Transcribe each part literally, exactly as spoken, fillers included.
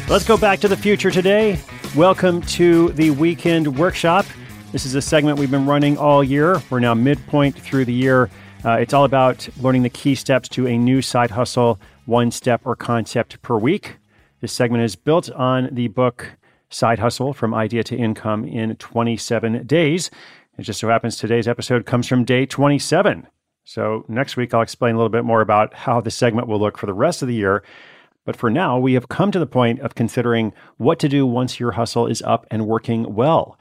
Let's go back to the future today. Welcome to the Weekend Workshop. This is a segment we've been running all year. We're now midpoint through the year. Uh, it's all about learning the key steps to a new side hustle, one step or concept per week. This segment is built on the book Side Hustle: From Idea to Income in twenty-seven Days. It just so happens today's episode comes from day twenty-seven. So next week, I'll explain a little bit more about how the segment will look for the rest of the year. But for now, we have come to the point of considering what to do once your hustle is up and working well.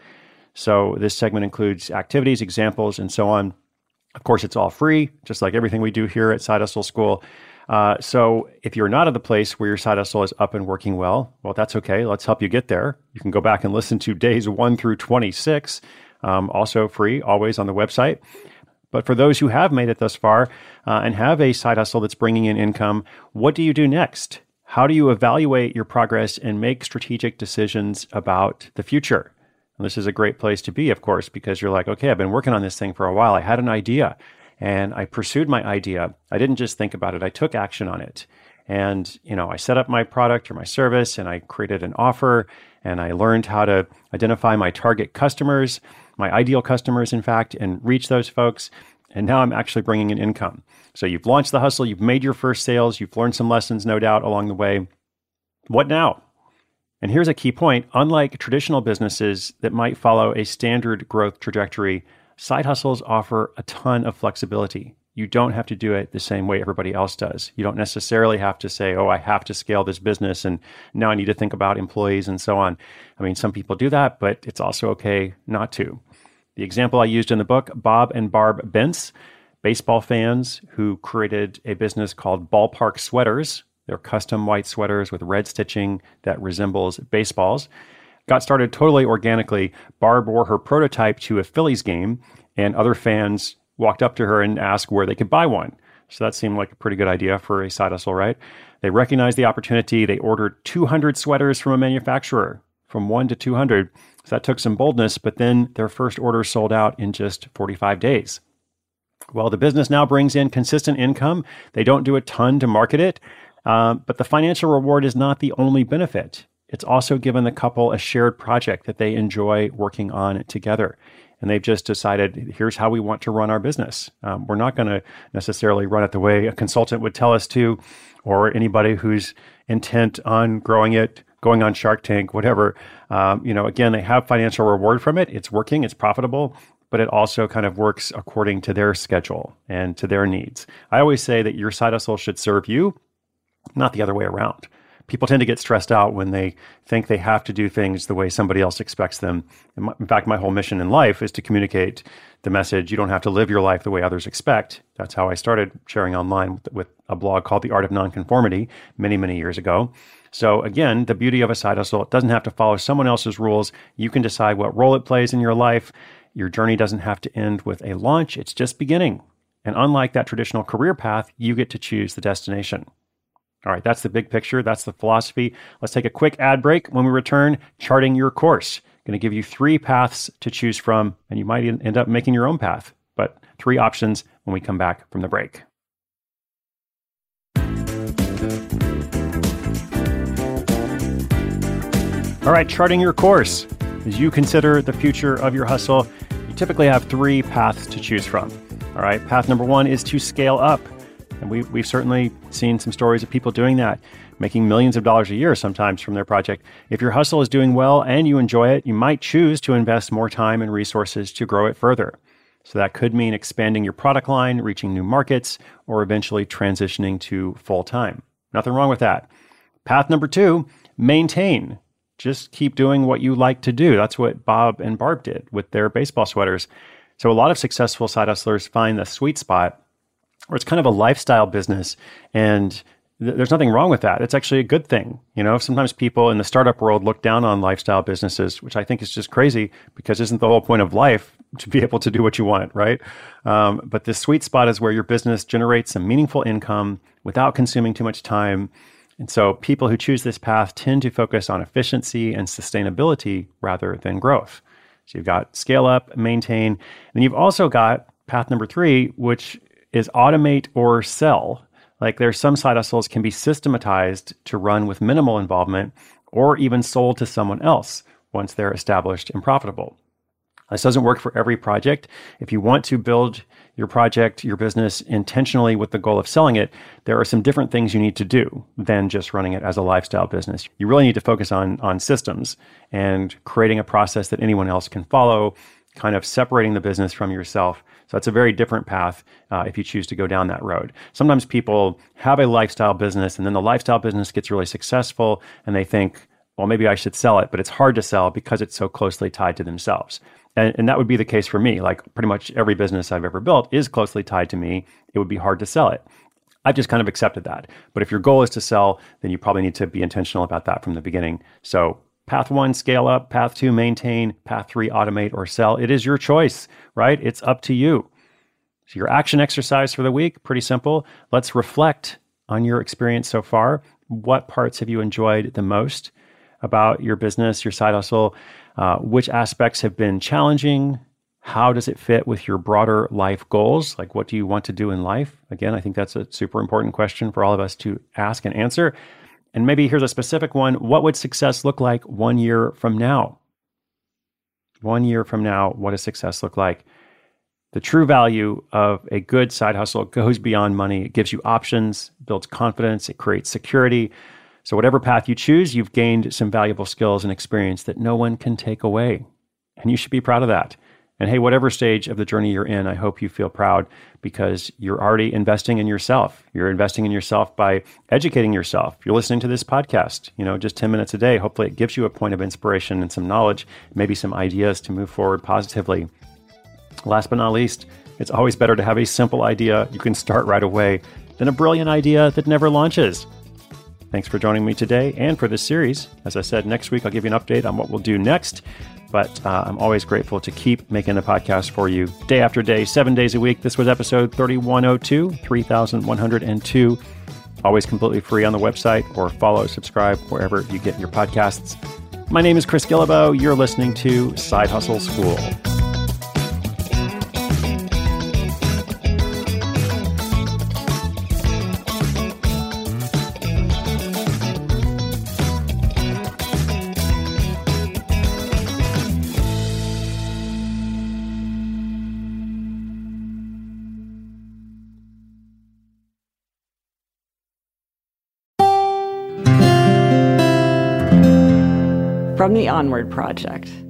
So this segment includes activities, examples, and so on. Of course, it's all free, just like everything we do here at Side Hustle School. Uh, so if you're not at the place where your side hustle is up and working well, well, that's okay. Let's help you get there. You can go back and listen to days one through twenty-six, um, also free, always on the website. But for those who have made it thus far uh, and have a side hustle that's bringing in income, what do you do next? How do you evaluate your progress and make strategic decisions about the future? And this is a great place to be, of course, because you're like, okay, I've been working on this thing for a while. I had an idea and I pursued my idea. I didn't just think about it. I took action on it. And, you know, I set up my product or my service and I created an offer and I learned how to identify my target customers, my ideal customers, in fact, and reach those folks. And now I'm actually bringing in income. So you've launched the hustle, you've made your first sales, you've learned some lessons, no doubt, along the way. What now? And here's a key point. Unlike traditional businesses that might follow a standard growth trajectory, side hustles offer a ton of flexibility. You don't have to do it the same way everybody else does. You don't necessarily have to say, oh, I have to scale this business and now I need to think about employees and so on. I mean, some people do that, but it's also okay not to. The example I used in the book, Bob and Barb Bentz, baseball fans who created a business called Ballpark Sweaters. They're custom white sweaters with red stitching that resembles baseballs. Got started totally organically. Barb wore her prototype to a Phillies game, and other fans walked up to her and asked where they could buy one. So that seemed like a pretty good idea for a side hustle, right? They recognized the opportunity. They ordered two hundred sweaters from a manufacturer, from one to two hundred. So that took some boldness, but then their first order sold out in just forty-five days. Well, the business now brings in consistent income. They don't do a ton to market it, um, but the financial reward is not the only benefit. It's also given the couple a shared project that they enjoy working on together. And they've just decided, here's how we want to run our business. Um, we're not going to necessarily run it the way a consultant would tell us to, or anybody who's intent on growing it, going on Shark Tank, whatever. Um, you know, again, they have financial reward from it. It's working, it's profitable, but it also kind of works according to their schedule and to their needs. I always say that your side hustle should serve you, not the other way around. People tend to get stressed out when they think they have to do things the way somebody else expects them. In fact, my whole mission in life is to communicate the message, you don't have to live your life the way others expect. That's how I started sharing online with, with a blog called The Art of Nonconformity many, many years ago. So again, the beauty of a side hustle, it doesn't have to follow someone else's rules. You can decide what role it plays in your life. Your journey doesn't have to end with a launch. It's just beginning. And unlike that traditional career path, you get to choose the destination. All right, that's the big picture. That's the philosophy. Let's take a quick ad break. When we return, charting your course. I'm going to give you three paths to choose from, and you might end up making your own path, but three options when we come back from the break. All right, charting your course. As you consider the future of your hustle, you typically have three paths to choose from. All right, path number one is to scale up. And we, we've certainly seen some stories of people doing that, making millions of dollars a year sometimes from their project. If your hustle is doing well and you enjoy it, you might choose to invest more time and resources to grow it further. So that could mean expanding your product line, reaching new markets, or eventually transitioning to full-time. Nothing wrong with that. Path number two, maintain. Just keep doing what you like to do. That's what Bob and Barb did with their baseball sweaters. So a lot of successful side hustlers find the sweet spot where it's kind of a lifestyle business, and th- there's nothing wrong with that. It's actually a good thing. You know, sometimes people in the startup world look down on lifestyle businesses, which I think is just crazy, because isn't the whole point of life to be able to do what you want, right? Um, but this sweet spot is where your business generates some meaningful income without consuming too much time. And so people who choose this path tend to focus on efficiency and sustainability rather than growth. So you've got scale up, maintain, and then you've also got path number three, which is automate or sell. Like there's some side hustles can be systematized to run with minimal involvement, or even sold to someone else once they're established and profitable. This doesn't work for every project. If you want to build your project, your business intentionally with the goal of selling it, there are some different things you need to do than just running it as a lifestyle business. You really need to focus on, on systems and creating a process that anyone else can follow, kind of separating the business from yourself. So that's a very different path uh, if you choose to go down that road. Sometimes people have a lifestyle business and then the lifestyle business gets really successful and they think, well, maybe I should sell it, but it's hard to sell because it's so closely tied to themselves. And, and that would be the case for me. Like pretty much every business I've ever built is closely tied to me. It would be hard to sell it. I've just kind of accepted that. But if your goal is to sell, then you probably need to be intentional about that from the beginning. So path one, scale up. Path two, maintain. Path three, automate or sell. It is your choice, right? It's up to you. So your action exercise for the week, pretty simple. Let's reflect on your experience so far. What parts have you enjoyed the most about your business, your side hustle? Uh, which aspects have been challenging? How does it fit with your broader life goals? Like, what do you want to do in life? Again, I think that's a super important question for all of us to ask and answer. And maybe here's a specific one. What would success look like one year from now? One year from now, what does success look like? The true value of a good side hustle goes beyond money. It gives you options, builds confidence, it creates security. So whatever path you choose, you've gained some valuable skills and experience that no one can take away. And you should be proud of that. And hey, whatever stage of the journey you're in, I hope you feel proud because you're already investing in yourself. You're investing in yourself by educating yourself. You're listening to this podcast, you know, just ten minutes a day. Hopefully it gives you a point of inspiration and some knowledge, maybe some ideas to move forward positively. Last but not least, it's always better to have a simple idea you can start right away than a brilliant idea that never launches. Thanks for joining me today and for this series. As I said, next week I'll give you an update on what we'll do next. But uh, I'm always grateful to keep making the podcast for you day after day, seven days a week. This was episode thirty-one oh two, three thousand one hundred two. Always completely free on the website or follow, subscribe wherever you get your podcasts. My name is Chris Guillebeau. You're listening to Side Hustle School. From the Onward Project.